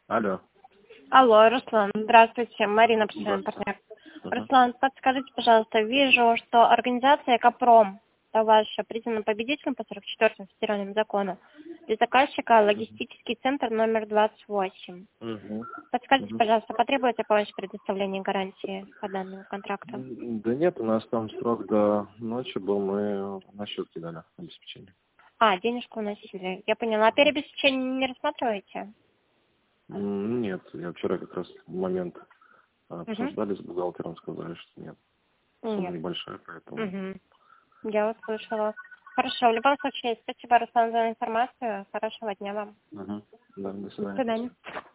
Алло. Алло, Руслан, здравствуйте, Марина, постоянный Здравствуйте. партнер. Ага. Руслан, подскажите, пожалуйста, вижу, что организация «Экопром» ваша признана победителем по 44-му федеральному закону. Для заказчика логистический центр номер 28. Угу. Подскажите, Угу. пожалуйста, потребуется помощь в предоставлении гарантии по данному контракту? Да нет, у нас там срок до ночи был, мы на счет кидали обеспечение. Денежку вносили. Я поняла. А переобеспечение не рассматриваете? Нет, я вчера как раз в момент Угу. обсуждали с бухгалтером, сказали, что нет. Сумма Нет. небольшая, поэтому... Угу. Я услышала. Хорошо, в любом случае, спасибо, Руслан, за информацию. Хорошего дня вам. Угу. Да, до До свидания. свидания.